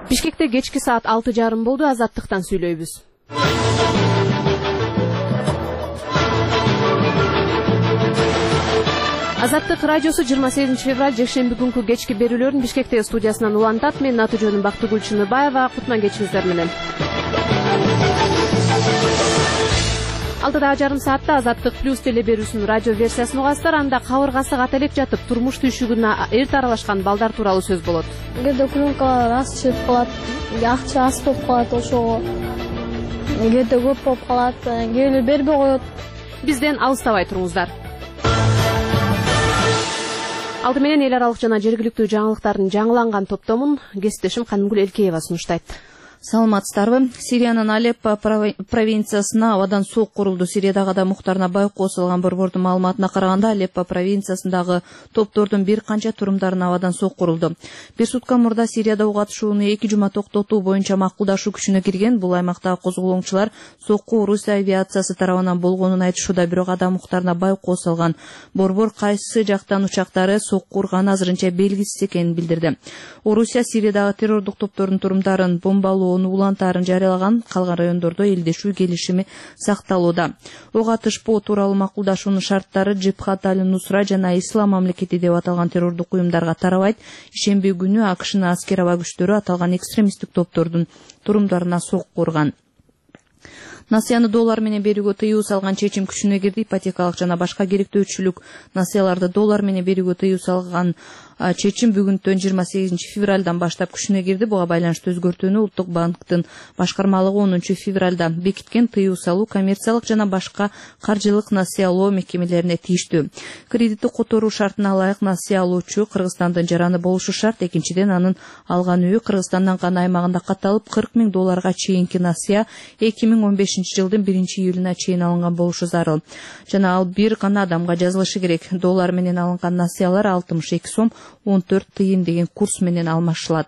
Бишкекте кечки саат 6:30 болду. Азаттыктан сүйлөйбүз. Азаттык радиосу 28 февраль жекшемби күнкү кечки берүүлөрүн Бишкектеги студиясынан улантат. Мен Натыжөнүн Бактыгүл Чыныбаева. Кутман кечиңиздер менен. 6:30 саатта Азаттык плюс теле берүүсүнүн радио версиясын угасыздар. Анда кабыргасы ката элек жатып, турмуш түйшүгүнө эрте аралашкан балдар тууралуу сөз болот. Кээде клюнкалар аз чыгып калат, акча аз болуп калат ошого. Кээде көп болуп калат, кээде бербей коет. Бизден алыстабай туруңуздар. Алды менен эл аралык жана жергиликтүү жаңылыктардын жаңыланган топтомун кесиптешим Канымгүл Элкеева сунуштайт. Саламатсыздарбы. Сириянын Алеппо провинциясына абадан суук курулду. Сириядагы адам муктарына байкоо салган борбордун маалыматына караганда, Алеппо провинциясындагы топтордун бир канча турумдарына абадан суук курулду. Бир сутка мурда Сирияда ук атышууну 2 жума токтотуу боюнча макулдашуу күчүнө кирген. Бул аймактагы козголоңчулар сокку Русия авиациясы тарабынан болгонун айтышууда, бирок адам муктарына байкоо салган. Борбор кайсы жактан учактары сокку урганы азырынча белгисиз экенин билдирди. Орусия Сириядагы террордук топтордун турумдарын бомбалоо улантаарын жарыялаган, калган райондордо элдешүү келишими сакталууда. Ок атышпоо тууралуу макулдашуунун шарттары Джибхат аль-Нусра жана Ислам мамлекети деп аталган террордук уюмдарга тарабайт. Ишемби күнү АКШнын аскер аба күчтөрү аталган экстремисттик топтордун турумдарына сокку урган. Насыяны доллар менен берүүгө тыюу салган чечим күчүнө кирди. Ипотекалык жана башка керектөөчүлүк насыяларды доллар менен берүүгө тыюу салган чечим бүгүнтөн 28 февралдан баштап күчүнө кирди. Буга байланыштуу өзгөртүүнү Улуттук банктын башкармалыгы 10 февралда бекиткен. Тыюу салуу коммерциялык жана башка каржылык насыялоо мекемелерине тийиштүү. Кредитти которуу шартына ылайык насыя алуучу Кыргызстандын жараны болушу шарт. Экинчиден, анын алган үйү Кыргызстандан гана аймагында катталып, 40 000 долларга чейинки насыя 2015 жылдын 1-июлуна чейин алынган болушу зарыл. Жана ал бир гана адамга жазылышы керек. Доллар менен алынган насыялар 62 сом 14 тыйын деген курс менен алмашылат.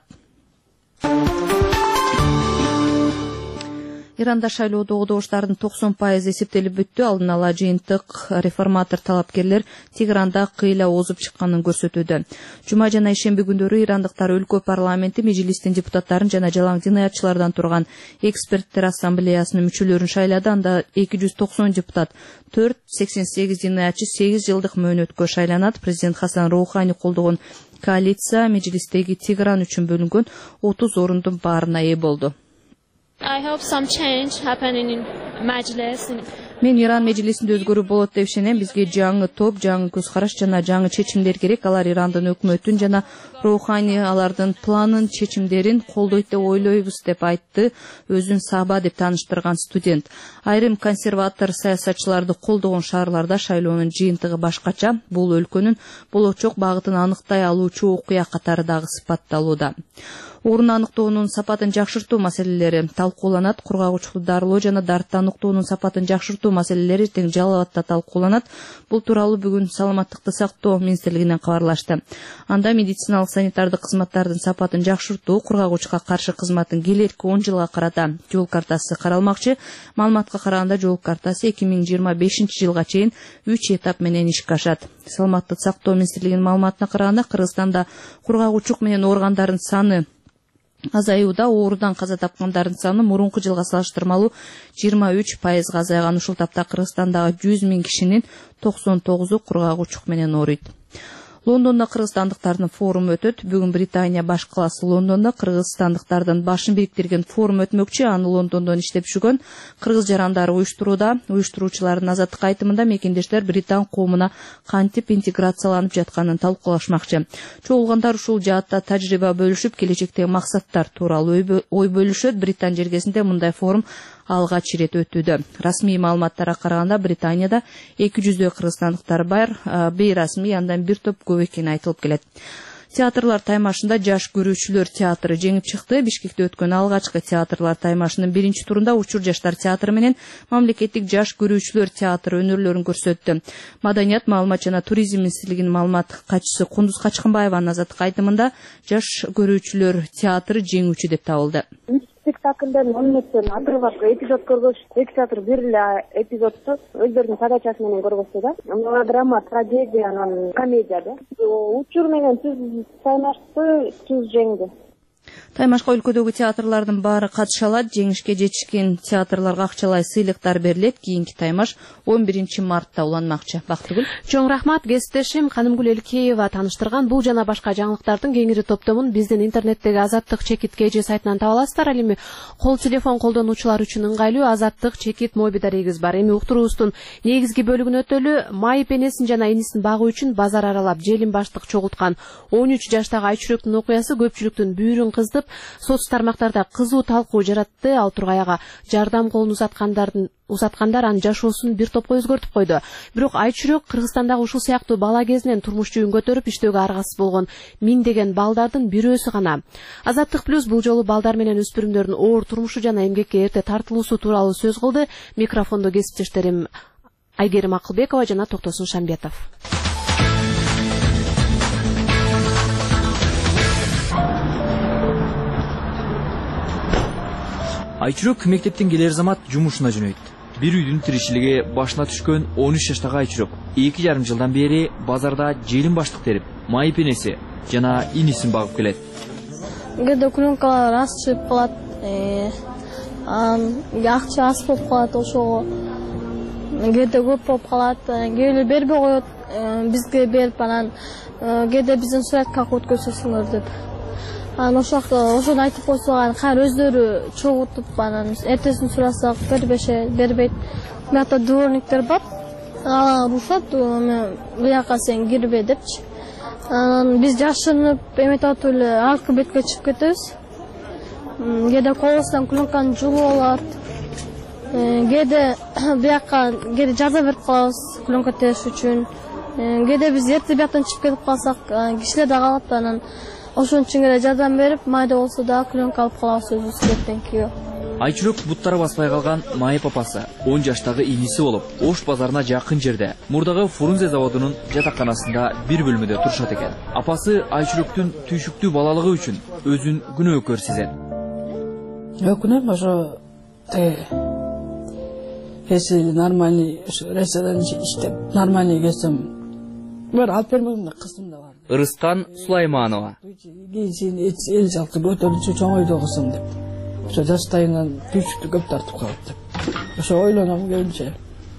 Иранда шайлоодогу добуштардын 90% эсептелип бүттү. Алдын ала жыйынтык реформатор талапкерлер Тегеранда кыйла озуп чыкканын көрсөтүүдө. Жума жана ишемби күндөрү ирандыктар өлкө парламенти, межлистин депутаттарын жана жалаң жынаятчылардан турган эксперттер ассамблеясынын мүчөлөрүн шайлады. Анда 290 депутат, 488 жынаятчы 8 жылдык мөөнөткө шайланат. Президент Хасан Роухани колдогон коалиция межлистеги Тегеран үчүн бөлүнгөн 30 орундун баарына ээ болду. I hope some change happening in Majlis. Мен Иран межлисинде өзгөрүү болот деп ишенем. Бизге жаңы топ, жаңы көз караш жана жаңы чечимдер керек. Алар Ирандын өкмөтүн жана Роухани алардын планын, чечимдерин колдойт деп ойлойбуз деп айтты өзүн Саба деп тааныштырган студент. Айрым консерватор саясатчыларды колдогон шаарларда шайлоонун жыйынтыгы башкача. Бул өлкөнүн болочок багытын аныктай алуучу окуя катары дагы сыпатталууда. Орун аныктоонун сапатын жакшыртуу маселелери талкууланат. Кургагучту дарылоо жана дартты аныктоонун сапатын жакшыртуу маселелери тең Жалалатта талкууланат. Бул тууралуу бүгүн Саламаттыкты сактоо министрлигинен кабарлашты. Анда медициналык санитардык кызматтардын сапатын жакшыртуу, кургагучка каршы кызматтын келерки 10 жылга карата жол картасы каралмакчы. Маалыматка караганда жол картасы 2025 жылга чейин 3 этап менен ишке ашат. Саламаттыкты сактоо министрлигинин маалыматына караганда Кыргызстанда кургагучук менен ооругандардын саны азаюуда. Оорудан каза тапкандардын саны мурунку жылга салыштырмалуу 23% азайган. Ушул тапта Кыргызстандагы 100 000 кишинин 99-у кургагучук менен ооруйт. Лондондо кыргызстандыктардын форуму өтөт. Бүгүн Британия баш калаасы Лондондо кыргызстандыктардын башын бириктирген форум өтмөкчү. Аны Лондондон иштеп жүргөн кыргыз жарандары уюштурууда. Уюштуруучулардын азаттык айтымында мекендештер Британ коомуна кантип интеграцияланып жатканын талкуулашмакчы. Чогулгандар ушул жаатта тажрыйба бөлүшүп, келечектеги максаттар тууралуу ой бөлүшөт. Британ жергесинде мындай форум алгач ирет өтүүдө. Расмий маалыматтарга караганда Британияда 200 кыргызстандыктар бар, бейрасмий андан бир топ көп экени айтылып келет. Театрлар таймашында жаш көрүүчүлөр театры жеңип чыкты. Бишкекте өткөн алгачкы театрлар таймашынын биринчи турунда Учур жаштар театры менен мамлекеттик жаш көрүүчүлөр театры өнөрлөрүн көрсөттү. Маданият, маалымат жана туризм министрлигинин маалымат катчысы Кундуз Качкынбаеванын азаттык айтымында жаш көрүүчүлөр театры жеңүүчү деп табылды. Спектакльден 10 мүнөттөн отрывок эпизод көргөч, эки театр бир эле эпизодду өздөрүнүн подачасы менен көргөздү да. Мелодрама, трагедия, комедия да. Учур менен түз таймашты түз жеңди. Таймашка өлкөдөгү театрлардын баары катыша алат. Жеңишке жетишкен театрларга акчалай сыйлыктар берилет. Кийинки таймаш 11 мартта уланмакчы. Бактыгүл. Чоң рахмат, кесиптешим Канымгүл Элкеева тааныштырган бул жана башка жаңылыктардын кеңири топтомун биздин интернеттеги Азаттык чекит KG сайтынан таба аласыздар. Ал эми кол телефон колдонуучулар үчүн ыңгайлуу Азаттык чекит моби дарегибиз бар. Эми уктуруубуздун негизги бөлүгүнө өтөлү. Майып энесин жана инисин багуу үчүн базар аралап желим баштык чогулткан 13 жаштагы Айчүрөктүн окуясы көпчүлүктүн бүйүрүн кыздып, соц тармактарда кызуу талкуу жаратты. Ал Тургаяга жардам колун узаткандар анын жашоосун бир топко өзгөртүп койду. Бирок Айчүрөк Кыргызстандагы ушул сыяктуу бала кезинен турмуш жүйүн көтөрүп иштөөгө аргасыз болгон миңдеген балдардын бирөөсү гана. Азаттык плюс бул жолу балдар менен өспүрүмдөрдүн оор турмушу жана эмгекке эрте тартылуусу тууралуу сөз кылды. Микрофондо кесиптештерим Айгерим Акылбекова жана Токтосун Шамбетов. Айчүрөк мектептен келер замат жумушуна жөнөйт. Бир үйдүн тиричилиги башына түшкөн 13 жаштагы Айчүрөк 2,5 жылдан бери базарда желим баштык терип, майып энеси жана инисин багып келет. Кээде клюнкалар аз чыгып калат, акча аз болуп калат, ошого кээде көп болуп калат, кээде бербей коет, бизге берип анан кээде биздин сураткага өткөзөсүңөр деп. Ошону айтып койсо, кайра өздөрү чогултуп, анан эртесин сурасак бербейт. Мыякта дворниктер бар, алар урушат, бияка сен кирбе депчи. Анан биз жашынып, эметип атып эле аркы бетке чыгып кетебиз. Кээде колубуздан клюнканы жугуп алат. Кээде бияка жардам берип калабыз клюнка териш үчүн. Кээде биз эрте бияктан чыгып кетип калсак, кишилер да калат, анан ошон үчүн эле жардам берип, майда болсо да клюнка алып калабыз өзүбүз кеттен кийин. Айчүрөк буттары баспай калган майып апасы 10 жаштагы иниси болуп, Ош базарына жакын жерде, мурдагы Фрунзе заводунун жатаканасында бир бөлмөдө турушат экен. Апасы Айчүрөктүн түйшүктүү балалыгы үчүн өзүн күнөөкөр сезет. Өкүнөм, ошо если нормальный ресторан иштеп, нормальный келсем, бир алып бермегенде кызым да бар. Ырыскан Сулайманова. Эл жалкы көтөрүнчү чоң ойдо кылсам деп. Ошо жаштайынан түйшүктү көп тартып калат деп. Ошо ойлоном көбүнчө.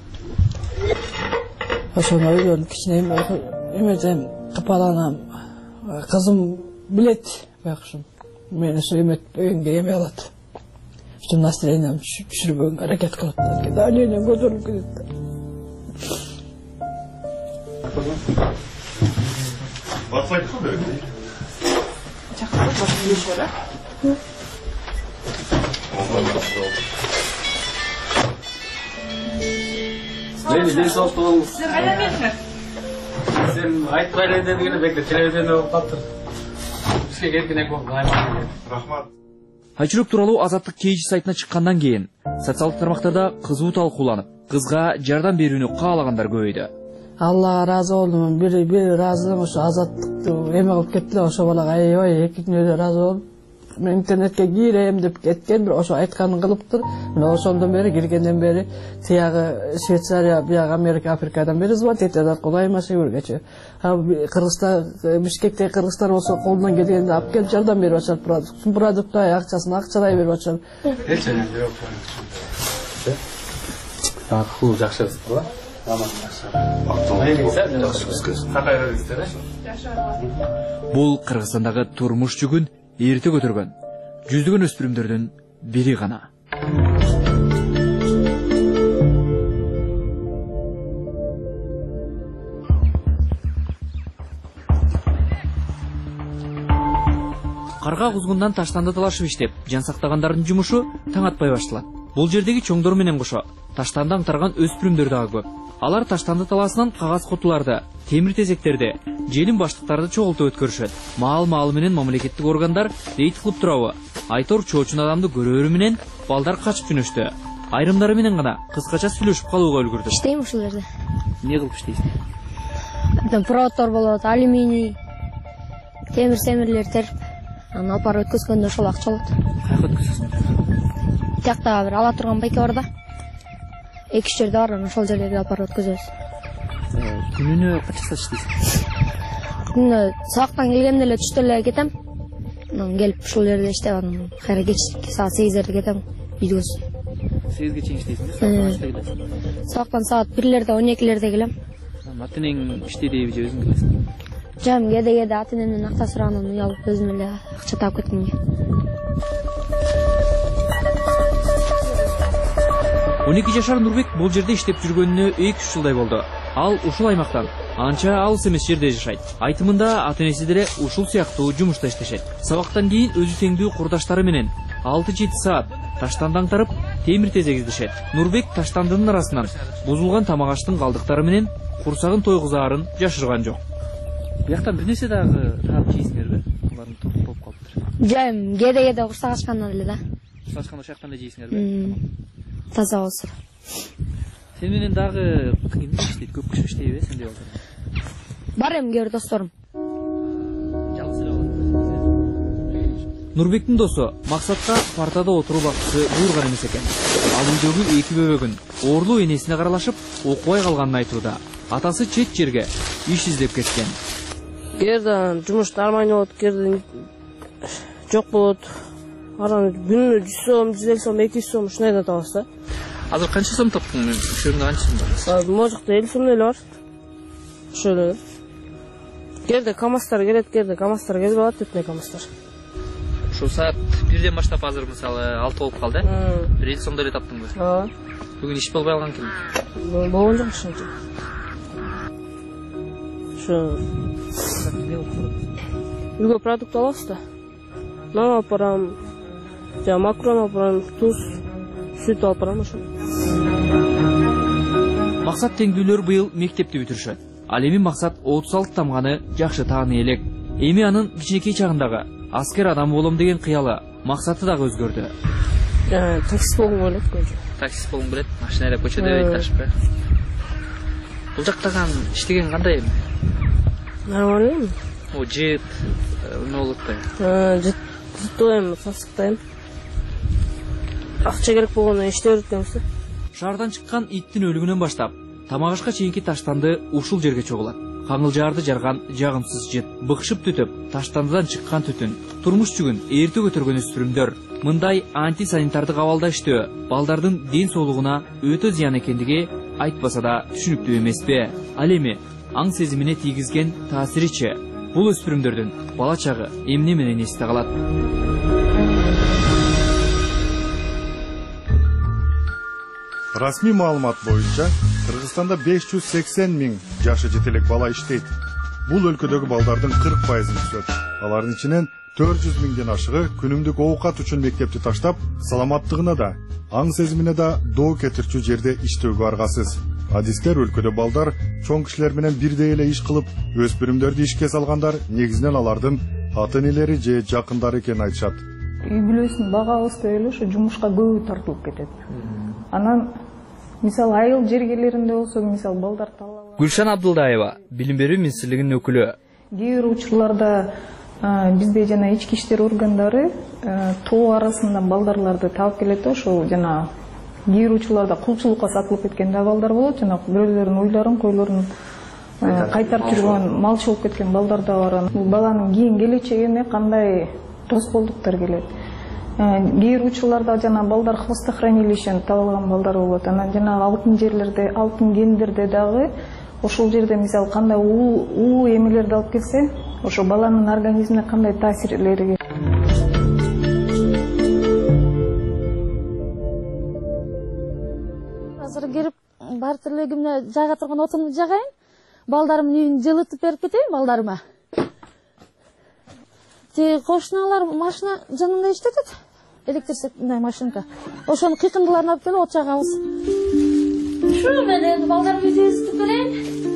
Ошону ойлонуп кичине эметем, капаланам. Кызым билет байкушум. Мен ошо эметпегенге эме алат. Ошо настроением түшүрбөгөнгө аракет кылат. Далее көтөрүлүп кетет. Баспайды ғой бәрі? Жақсы, баспайды ешері. Бен соқты ол... Сен қайдан бердіңіз? Сен айтпай дегені бекті телевизионда болып қаптыр. Бізге кеткенек болып, рахмат. Айчүрөк тууралуу Азаттык KG сайтына чыккандан кийин социалдык тармактарда кызуу талкууланып, кызга жардам берүүнү каалагандар көбөйдү. Аллага разы болдум. Бир разылыгым ошо Азаттыкты эме кылып кетти, ошо балага аябай экинчине эле разы болуп, мен интернетке кирем деп кеткен, бир ошо айтканын кылыптыр. Мен ошондон бери киргенден бери тиягы Швейцария, биягы Америка, Африкадан бери звонок этет, Кудай машыгыргачы. Кыргызстан, Бишкекте кыргыздар болсо колунан келгенде алып келип жардам берип атышат, продуктай акчасын акчалай берип атышат. Эчене жок. Акыл жакшысыз го? Бул Кыргызстандагы турмуш жүгүн эрте көтөргөн жүздөгөн өспүрүмдөрдүн бири гана. Карга кузгундан таштанды талашып иштеп, жан сактагандардын жумушу таң атпай башталат. Бул жердеги чоңдор менен кошо таштанды аңтарган өспүрүмдөр дагы көп. Алар таштанды таласынан кагаз кутуларды, темир тезектерди, желим баштыктарды чогултуп өткөрүшөт. Маал менен мамлекеттик органдар рейд кылып турабы? Айтор чоочун адамды көрөрү менен балдар качып жөнөштү. Айрымдары менен гана кыскача сүйлөшүп калууга үлгүрдү. Иштейм ушул жерде. Эмне кылып иштейсиң? Проводдор болот, алюминий, темир-семирлер терип, анан алып барып өткөзгөндө ошол акча алат. Каяка өткөзөсүң? Тиякта бир ала турган байке бар да. 2 жерде бар, ошол жерлерге алып барып өткөзөбүз. Күнүнө кача саат иштейсиң? Күнүнө сабактан келгенде эле түштө эле кетем. келип ушул жерде иштеп анан кайра кечки саат 8-лерде кетем үйгөсүн. 8-ге чейин иштейсиң, саат качта келесиң? Сабактан саат 1-лерде 12-лерде келем. Ата-энең иштейби же өзүң келесиң? Жам кээде ата-энемден акча сурагандан уялып өзүм эле акча таап кеткенге. 12 жашар Нурбек бул жерде иштеп жүргөнүнө 2-3 жылдай болду. Ал ушул аймактан анча алыс эмес жерде жашайт. Айтымында ата-энеси деле ушул сыяктуу жумушта иштешет. Сабактан кийин өзү теңдүү курдаштары менен 6-7 саат таштанды аңтарып, темир тезек издешет. Нурбек таштандынын арасынан бузулган тамак аштын калдыктары менен курсагын тойгузаарын жашырган жок. Бияктан бир нерсе дагы таап жейсиңерби? Булардын токтоп болуп калыптыр. Жайым кээде курсак ачканда эле да. Курсак ачканда ошояктан эле жейсиңерби? Таза болсун. Сен менен дагы кимдер иштейт? Көп киши иштейби сенде болсо? Бар эми кээ бир досторум. Жалгыз эле болот. Нурбектин досу максатка партада отуруп акчасы буйрган эмес экен. Ал үйдөгү 2 бөбөгүн оорлуу энесине каралашып, окубай калганын айтууда. Атасы чет жерге иш издеп кеткен. Кээде жумуш нормально болот, кээде жок болот. Араны күнүнө 100 сом, 150 сом, 200 сом ушундайдан табабыз да. Азыр канча сом таптың? Ошондо канча сом бар? Можокто 50 сом эле бар. Ошол. Кээде камаздар келет, кээде камаздар келбей калат, өтмөй камаздар. Ошо саат 1ден баштап азыр мисалы 6 болуп калды. 50 сомдо эле таптыңбы? Ооба. Бүгүн иш болбой калган экен. Болгон жок ошончо. Ошо. Үйгө продукт алабыз да. Нан алып барам, макарон алып барам, туз, сүт алып барам ошо. Максат теңдүүлөр быйыл мектепти бүтүрүшөт. Ал эми Максат 36 тамганы жакшы тааный элек. Эми анын кичинекей чагындагы аскер адам болом деген кыялы, максаты дагы өзгөрдү. Таксист болгум келет көчө. Таксист болгум келет, машина айдап көчөдө ташып. Бул жактаган иштеген кандай эми? Нормально. О, жет, эмне болот да? Жыттайм, сасыктайм. Акча керек болгондо иштеп өткөнбүз. Шаардан чыккан иттин өлүгүнөн баштап тамак ашка чейинки таштанды ушул жерге чогулат. Каңылжаарды жарган жагымсыз жет, быкшып түтүп, таштандыдан чыккан түтүн, турмуш жүгүн эрте көтөргөн өспүрүмдөр. Мындай антисанитардык абалда иштөө балдардын ден соолугуна өтө зыян экендиги айтпаса да түшүнүктүү эмеспи? Ал эми аң сезимине тийгизген таасиричи? Бул өспүрүмдөрдүн бала чагы эмне менен эсте калат? Расмий маалымат боюнча, Кыргызстанда 580 000 жашы жетелек бала иштейт. Бул өлкөдөгү балдардын 40%-ын түзөт. Алардын ичинен 400 000ден ашыгы күнүмдүк оокат үчүн мектепти таштап, саламаттыгына да, аң сезимине да доо кетирчү жерде иштөөгө аргасыз. Адистер өлкөдө балдар чоң кишилер менен бирдей эле иш кылып, өспүрүмдөрдү ишке салгандар негизинен алардын ата-энелери же жакындары экенин айтышат. Үй бүлөсүн багабызбы эле ушу жумушка көбү тартылып кетет. Анан мисалы айыл жергелеринде болсо, мисалы балдар талап. Гүлшан Абдылдаева, билим берүү министрлигинин өкүлү. Кээ бир учурларда бизде жана ички иштер органдары тоо арасында балдарларды таап келет, ошол жана кээ бир учурларда кулчулукка сатылып кеткен да балдар болот, жана бирөөлөрдүн уйларын, койлорун кайтарып жүргөн, малчы болуп кеткен балдар да бар. Бул баланын кийин келечегине кандай тоскоолдуктар келет. Кээ бир учурларда жана балдар хвостохранилищен табылган балдар болот. Анан жана алтын жерлерде, алтын кендерде дагы ошол жерде мисалы кандай уу эмелерди алып келсе, ошо баланын организмине кандай таасирлери. Азыр кирип бар тирлегимне жайга турган отумду жагайын. Балдарымдын үйүн жылытып берип кетейин балдарыма. Кошуналар машина жанында иштетет. Электрический машинка. Ошону кыйкындыларын алып келип от жагабыз. Ушу менен балдарымды изип келейин.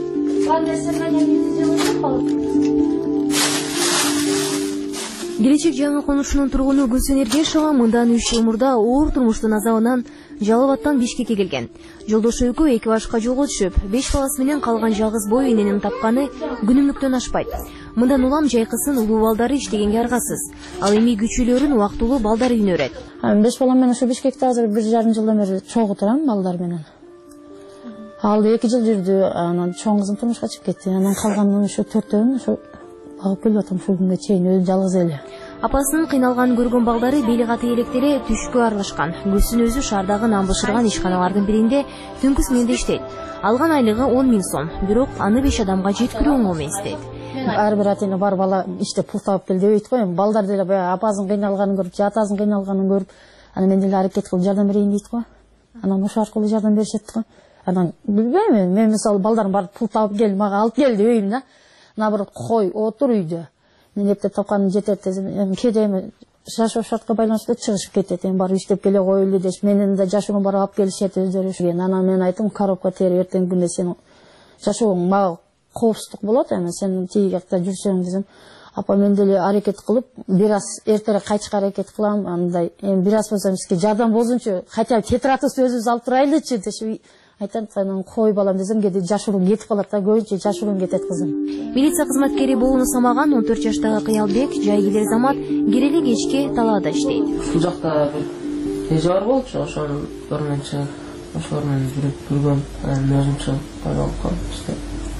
Келечек жаңы конушунун тургуну Гүлсен Эргешова мындан 3 жыл мурда оор турмуштун азабынан Жалал абадтан Бишкекке келген. Жолдошу экөө эки башка жолго түшүп, 5 баласы менен калган жалгыз бой эненин тапканы күнүмдүктөн ашпайт. Мындан улам жайкысын улуу балдары иштегенге аргасыз. Ал эми күчүлөрүн убактылуу балдар үйүнө өрөт. 5 балам менен ушу Бишкекте азыр 1,5 жылдан бери чогуу турам балдар менен. Ал 2 жыл жүрдү, анан чоң кызым турмушка чыгып кетти. Анан калганын ушу 4-өн ушу багып келип атам ушул күнгө чейин өзү жалгыз эле. Апасынын кыйналганын көргөн балдары бели каты электери түшкө аралашкан. Гүлсүн өзү шаардагы нан бышырган ишканалардын биринде түнкү сменде иштейт. Алган айлыгы 10 000 сом, бирок аны 5 адамга жеткирүү оңой эмес дейт. Ар бир ата-эне бар бала иштеп пул тауып кел дебейт го. Балдар деле баягы апасын кыйналганын көрүп, атасын кыйналганын көрүп, анан мен деле аракет кылып жардам берейин дейт го. Анан ошол аркылуу жардам беришет го. Анан билбейм, мен мисалы балдарым барып пул тауып кел, мага алып кел дебейм да. Наоборот, кой, отур үйдө. Мен эптеп тапканым жетет десем, кээде жашоо шартка байланыштуу чыгышып кетет. Эми барып иштеп келе коелу дешип, менин да жашоомо барып алып келишет өздөрү. Анан мен айттым, коробка терип эртең күндө сенин жашооң мага коопсуздук болот, эми сен тиги жакта жүрсөң десем, апа мен деле аракет кылып, бир аз эртерээк кайтышка аракет кылам, андай. Эми бир аз болсо бизге жардам болсунчу, хотя бы тетрадыбызды өзүбүз алып турайлычы дешип айтат. Анан кой балам десем, кээде жашыруун кетип калат да, көбүнчө жашыруун кетет кызым. Милиция кызматкери болууну самаган 14 жаштагы Кыялбек жайгилер замат керели кечке талаада иштейт. Бул жакта эже бар болчу, ошонун көрмөнчө, ошолор менен жүргөм, өзүмчө ойлонуп калып иштеп.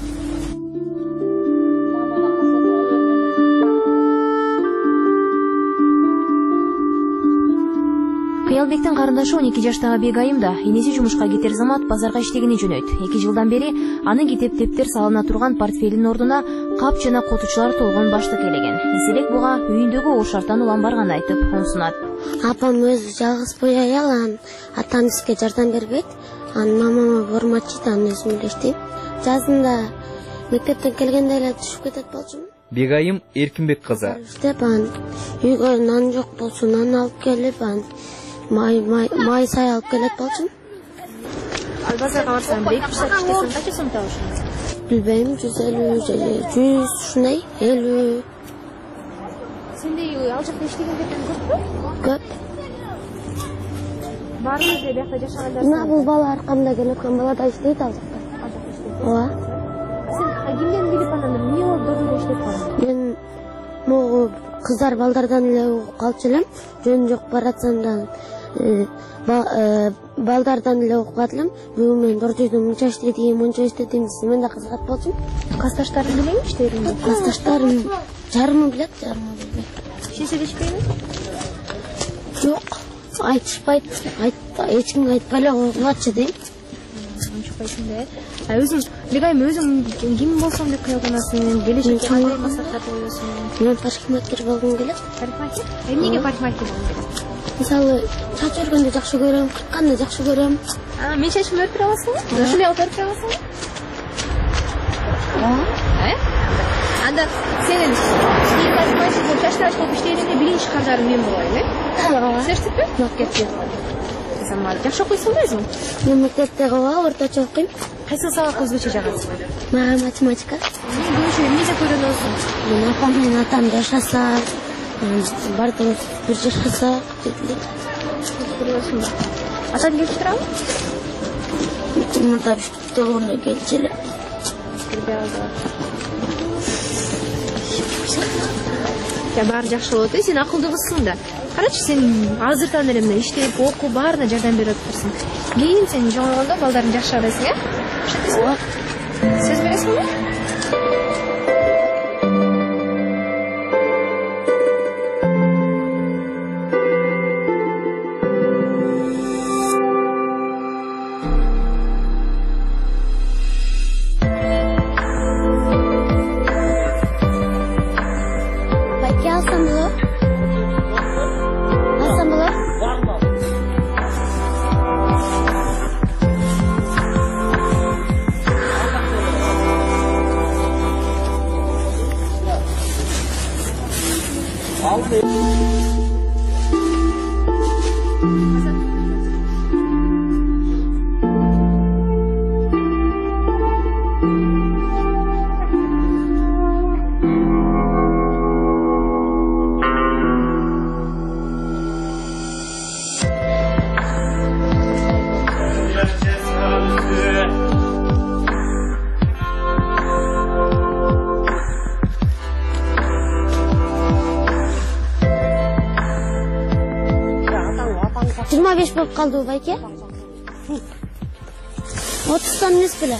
Кыялбектин карындашы 12 жаштагы Бегайым да энеси жумушка кетер замат базарга иштегени жөнөйт. 2 жылдан бери анын китеп-тептер салына турган портфелинин ордуна кап жана котучулар толгон баштык элеген. Эселек буга үйүндөгү ош шарттан улам барганын айтып онсунат. Апам өзү жалгыз бой аял, атам бизге жардам бербейт. Мамама бормачыйт, өзүм эле иштейм. Жазында мектептен келгенде эле түшүп кетет болчумун. Бегайым Эркинбек кызы. Иштеп үйгө нан жок болсо нан алып келип, май сай алып келет болчумун. Ал базарга барсаң, бейт бишак иштесең канча сом табышың? Билбейм, 150, 100, ушундай, 50. Сендей ал жакта иштегендерден көппү? Көп. Баарыңыз эле биякта жашагандар. Мына бул бала аркамда келеткан бала да иштейт ал жакта. Ооба. Сен кимден билип анан эмне болуп дөрүндө иштеп калдың? Мен могу кыздар балдардан эле угуп калчу элем. Жөн жок баратсам да балдардан эле угуп калдым. Бүгүн мен доржойдум, мынча иштедим, мынча иштедим десем, мен да кызыгат болчумун. Касташтарың билеби иштериңди? Касташтарым жарымы билет, жарымы билбейт. Сен сүйлөшпөйбү? Жок, айтышпайт. Эч кимге айтпай эле койгулачы дейм. Айтпайсың да. Өзүң, Бегайым, өзүң ким болсом деп кыялганасың? Келечекте кандай максаттарды коесуң? Мен парикмахер болгум келет. Парикмахер? Эмнеге парикмахер болгуң келет? Мисалы, чач өргөндү жакшы көрөм, кыркканды жакшы көрөм. Мен чачымды өртүрө аласыңбы? Ошондой алып өртүрө аласыңбы? Анда сенин парикмахер болуп чачтыраш болуп иштегенде биринчи кардарың мен болоюн, э? Серсипи? Кетти. Сен жакшы окуйсуңбу өзүң? Мен мектептеги орточо окуйм. Кайсы сабакка өзгөчө жагасың? Мага математика. Көбүнчө эмнеде көрүнөсүң? Мен апам менен атам жашаса, бардыгыбыз бир жашаса, көрүнөсүң да. Атаң келип турабы? Мында тоғырына келчү эле. Баары жакшы болот, сен акылдуу кызсың да. Карачы, сен азыртан эле мына иштеп, окуп, баарына жардам берип атырсың. Кийин сен жоңойгондо балдарың жакшы арасың, э? Ошентесиңби? Сөз бересиңби? Болуп калды байке. 30 эмес беле.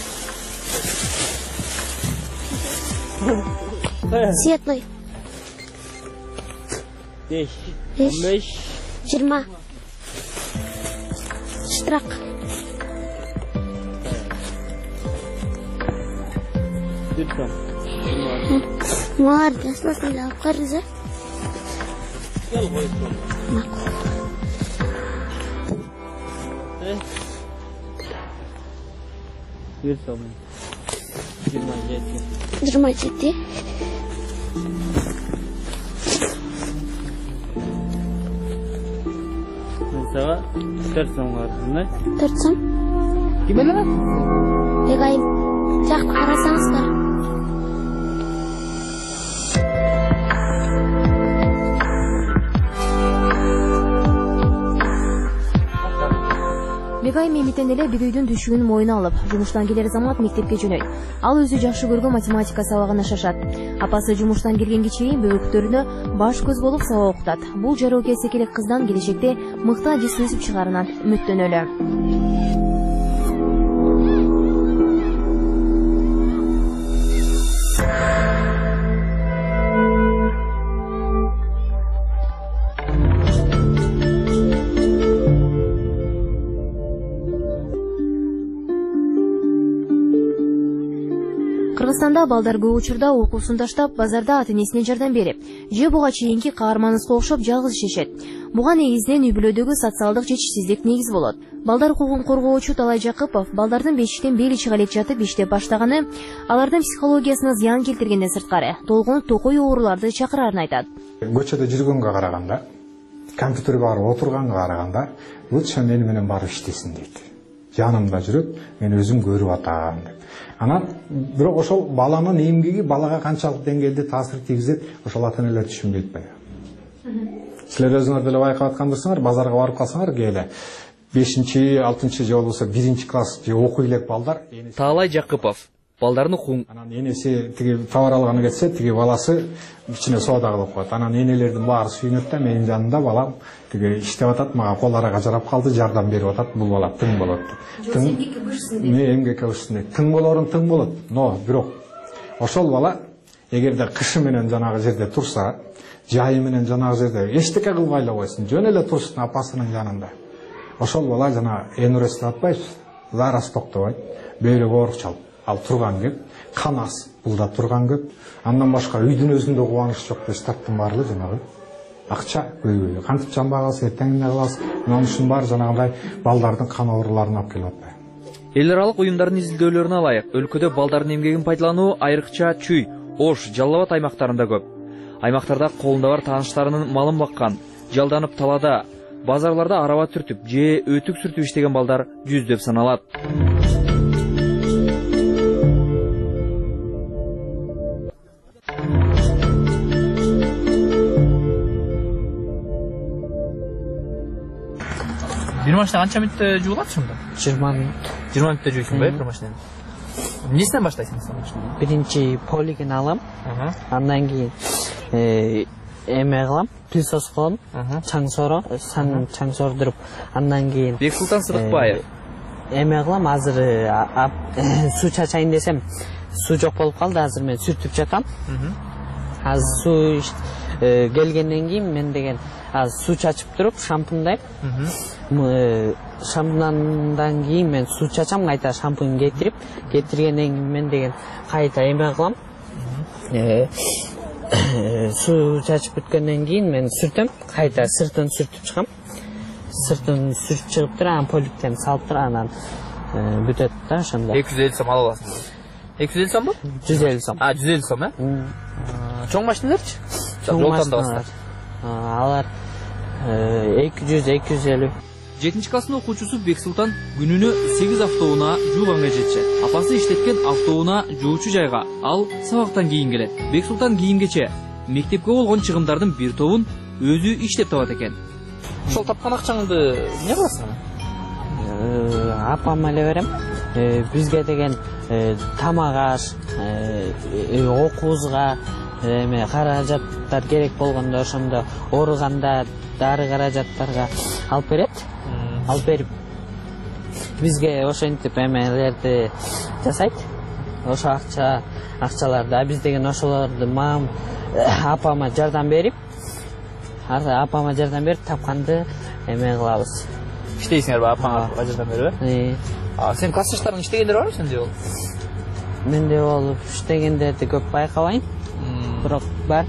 Светной. 5, 15, 20. Штраф. Молодец, слушай, корза. Драматики. Mesela 4 сом var mı? 4 сом. Gimana? Egayim. Жақты қарасаңыздар. Мегай мемитен эле бедүйдүн түшүгүн моюна алып, жумуштан келер замат мектепке жөнөйт. Ал өзү жакшы көргөн математика сабагына шашат. Апасы жумуштан келгенге чейин бөбөктөрүнө баш көз болуп сабак окутат. Бул жароке секелек кыздан келечекте мыкты адис өсүп чыгарынан үмүттөнөлү. Кыргызстанда балдар көп учурда окуусун таштап, базарда ата-энесине жардам берип, же буга чейинки каарманыбызга окшоп жалгыз ишешет. Буга негизинен үй-бүлөдөгү социалдык жетишсиздик негиз болот. Балдар укугун коргоочу Талай Жакыпов балдардын бешиктен бели чыга элек жатып иштеп баштаганы, алардын психологиясына зыян келтиргенден сырткары, толгонуп токой ооруларды чакырарын айтат. Көчөдө жүргөнгө караганда, компьютерге барып отурганга караганда, лучше мени менен барып иштесин дейт. Жанымда жүрөт, мен өзүм көрүп атам деп. Анан бирок ошол баланын эмгеги балага канчалык деңгээлде таасир тийгизет, ошол ата-энелер түшүнбөйт баягы. Силер өзүңөр деле байкап аткандырсыңар, базарга барып калсаңар, келе 5-6 же болбосо 1-класс же окуй элек балдар. Талай Жакыпов балдарын укуң. Анан энеси тиги товар алганы кетсе, тиги баласы ичине соода кылып коет. Анан энелердин баары сүйүнөт да, менин жанымда балам тиги иштеп атат, мага кол арага жарап калды, жардам берип атат, бул бала тың болот. Эмгекке көчсүн. Тың болорун тың болот. Но, бирок ошол бала эгерде кышы менен жанагы жерде турса, жайы менен жанагы жерде эчтеке кылбай эле койсун, жөн эле турсун апасынын жанында. Ошол бала жана энурес деп атпайбыз, зарас токтобойт, бөйрөгө оорук чалып. Ал турган кеп, кан ас, булда турган кеп, андан башка үйдүн өзүндө кубаныч жок деп старттын баары жанагы акча көйгөй. Кантип жанбагыз, эртең эмне кылабыз? Мынун үчүн бар жанагындай балдардын кан ооруларын алып келип атпайбы. Эл аралык уюмдардын изилдөөлөрүнө алайык, өлкөдө балдардын эмгегин пайдалануу айрыкча Чүй, Ош, Жалал Абад аймактарында көп. Аймактарда колунда бар тааныштарынын малын баккан, жалданып талада, базарларда араба түртүп же өтүк сүртүп иштеген балдар жүздөп саналат. Бир машина канча мүнөттө жуулат ушунда? 20 мүнөт. 20 мүнөттө жууйсуң ба бир машинаны? Эмнесинен баштайсың сен машинаны? Биринчи полигин алам. Андан кийин эме кылам, пылесос кылам, чаң сордуруп, андан кийин Бексултан Сыдыкбаев. Эме кылам, азыр суу чачайын десем, суу жок болуп калды, азыр мен сүртүп жатам. Азыр суу келгенден кийин мен деген суу чачып туруп, шампундайм. Шампундан кийин мен суу чачам, кайта шампунь кетиргенден кийин мен деген кайта эме кылам. Суу чачып бүткөндөн кийин мен сүртөм, кайта сыртын сүртүп чыгам. Сыртын сүртүп чыгып туруп, анан поликтен салып туруп, анан бүтөт да ошондо. 250 сом ала аласың. 250 сомбу? 150 сом. 150 сом, Чоң машиналарчы? Чоң машиналар. Алар 200-250. 7-класстын окуучусу Бексултан күнүнө 8 автоунаа жууганга жетчү. Апасы иштеткен автоунаа жуучу жайга ал сабактан кийин келет. Бексултан кийимгече мектепке болгон чыгымдардын бир тобун өзү иштеп табат экен. Ошол тапкан акчаңды эмне кыласың? Апама эле берем. Бизге деген тамак аш, окуубузга эме каражаттар керек болгондо, ошондо ооруганда дары каражаттарга алып берет. Алып берип бизге ошентип эмелерди жасайт. Ошо акчаларды биз деген ошолорду мам апама жардам берип, апама жардам берип тапканды эме кылабыз. Иштейсиңерби апаңарга жардам берип? Сен классташтарың иштегендер барбы сенде ол? Менде болуп иштегендерди көп байкабайм. Бирок бар.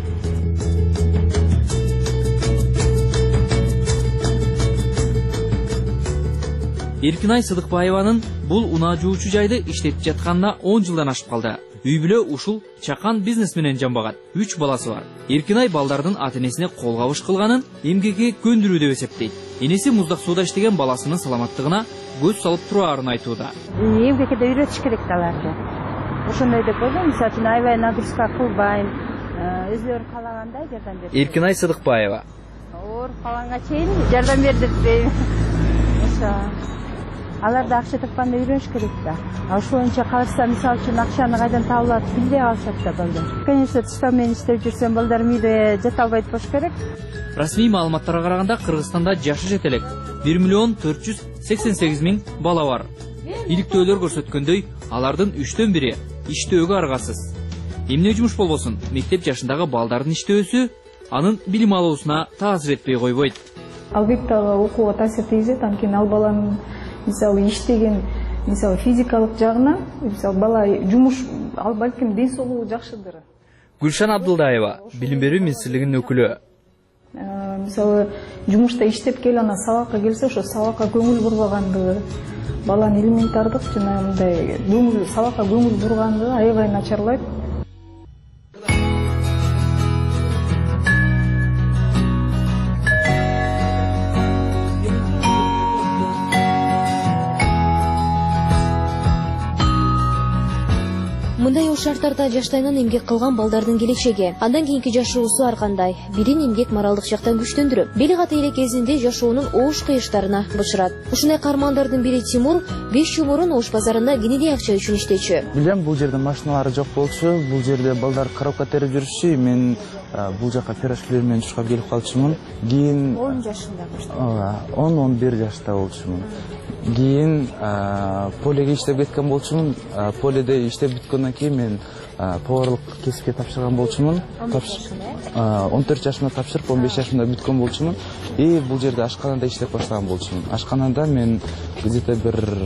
Эркинай Сыдыкбаеванын бул унаа жуучу жайды иштетип жатканына 10 жылдан ашып калды. Үй бүлө ушул чакан бизнес менен жамбагат. 3 баласы бар. Эркинай балдардын ата-энесине кол кабыш кылганын эмгекке көндүрүү деп эсептейт. Энеси муздак сууда иштеген баласынын саламаттыгына көз салып тураарын айтууда. Эмгекке үйрөтүш керек аларды. Ошондой деп койдум, мисалы үчүн аябай нагрузка кылбайм, өзүлөрү каалагандай жардам берет. Эркинай Сыдыкбаева. Ооруп калганга чейин жардам бердим дейм. Ошо. Алар да акча тапканда үйрөнүш керек да. Ошол боюнча калышса, мисалы үчүн акчаны кайдан табылат билбей калышат да балдар. Конечно, тышта мен иштеп жүрсөм, балдарым үйдө жата албайт болуш керек. Расмий маалыматтарга караганда Кыргызстанда жашы жете элек 1.488.000 бала бар. Иликтөөлөр көрсөткөндөй, алардын 1/3 иштөөгө аргасыз. Эмне жумуш болбосун, мектеп жашындагы балдардын иштөөсү анын билим алуусуна таасир этпей койбойт. Албетте окууга таасир тийгизет, анткени ал баланын мисалы иштеген, мисалы физикалык жагынан, мисалы бала жумуш, ал балким ден соолугу жакшыдыр. Гүлшан Абдылдаева, билим берүү министрлигинин өкүлү. Мисалы жумушта иштеп келип анан сабакка келсе, ошо сабакка көңүл бурбагандыгы, баланын элементардык жана мындай сабакка көңүл бургандыгы аябай начарлайт. Мындай шарттарда жаштайынан эмгек кылган балдардын келечеги, андан кийинки жашоосу ар кандай. Бирин эмгек моралдык жактан күчтөндүрүп, бели ката эле кезинде жашоонун оош кыйыштарына бышырат. Ушундай каармандардын бири Тимур 5 жыл мурун Ош базарында кенедей акча үчүн иштечү. Билем, бул жерде машиналар жок болчу, бул жерде балдар коробка терип жүрүшчү, мен бул жака пирожкилер менен жушкап келип калчумун. Кийин 10 жашында баштап. 10-11 жашта болчумун. Кийин полеге иштеп кеткен болчумун. Поледе иштеп бүткөндөн кийин мен поварлык кесипке тапшырган болчумун. 14 жашымда тапшырып, 15 жашымда бүткөн болчумун. И бул жерде ашканада иштеп баштаган болчумун. Ашканада мен где-то бир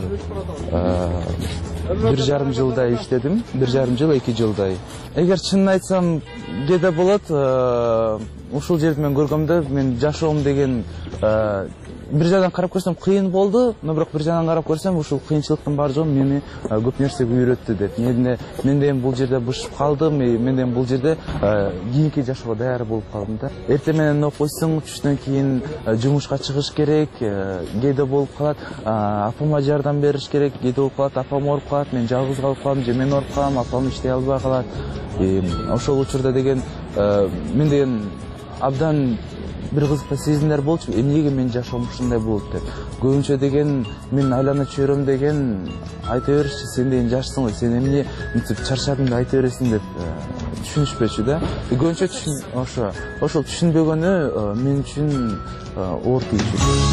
1,5 жылдай иштедим. 1,5 жыл, 2 жылдай. Эгер чынын айтсам, кээде болот, ушул жерди мен көргөмдө, мен жашоом деген бир жагдан карап көрсөм кыйын болду, но бирок бир жагдан карап көрсөм ушул кыйынчылыктын бар жогу мени көп нерсеге үйрөттү деп. Мен дем бул жерде бышып калдым, мен дем бул жерде кийинки жашоого даяр болуп калдым да. Эртең менен окуйсуң, түштөн кийин жумушка чыгыш керек, кээде болуп калат, апама жардам бериш керек, кээде болуп калат, апам ооруп калат, мен жалгыз калып калам, же мен ооруп калам, апам иштей албай калат. Ошол учурда деген мен деген абдан бир кызыктуу сезимдер болчу. Эмнеге мен жашоом ушундай болуп деп. Көбүнчө деген мен айланып жүрөм деген айта беришчи, сен деген жашсың ғой, сен эмне мынтип чарчадың да айта бересиң деп түшүнүшпөчү да. Көбүнчө ошол түшүнбөгөнү мен үчүн оор тийчү.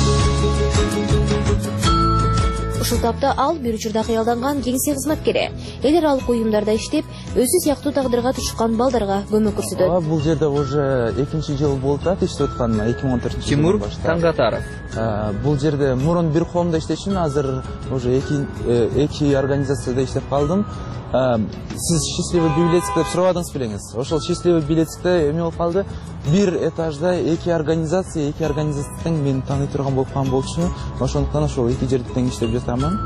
Ушул тапта ал бир учурда кыялданган кеңсе кызматкери. Эл аралык уюмдарда иштеп, өзү сыяктуу тагдырга тушкан балдарга көмөк көрсөтөт. Бул жерде уже 2-чи жыл болду иштеп атканыма, 2014-жылы. Тимур Таңгатаров. Бул жерде мурун бир коомдо иштечүмүн, азыр уже 2 организацияда иштеп калдым. Сиз счастливый билетик деп сурабадыңыз белеңиз. Ошол счастливый билетикте эме болуп калды. Бир этажда 2 организациядан мен тааный турган болуп калган болчумун. Ошондуктан ошол 2 жерде тең иштеп жатамын.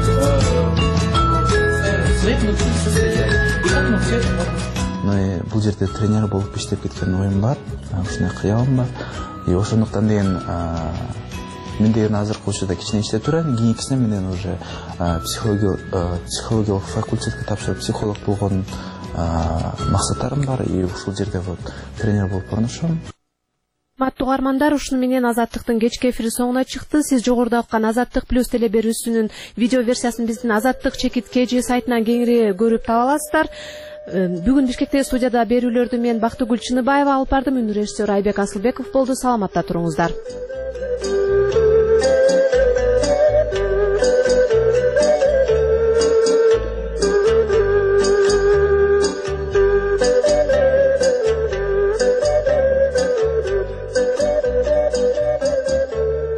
Бул жерде тренер болуп иштеп кеткен оюм бар, ушундай кыялым бар. Ошондуктан деген мен деген азыркы учурда кичине иштеп турайын, кийинкисине менен уже психологиялык факультетке тапшырып психолог болгон максаттарым бар. Ушул жерде вот тренер болуп барышам. Урматтуу угармандар, ушуну менен Азаттыктын кечки эфири соңуна чыкты. Сиз жогоруда окуган Азаттык плюс телеберүүсүнүн видео версиясын биздин Азаттык _kg сайтынан кеңири көрүп таба аласыздар. Бүгүн Бишкектеги студияда берүүлөрдү мен Бактыгүл Чыныбаева алып бардым. Режиссер Айбек Асылбеков болду. Саламатта туруңуздар.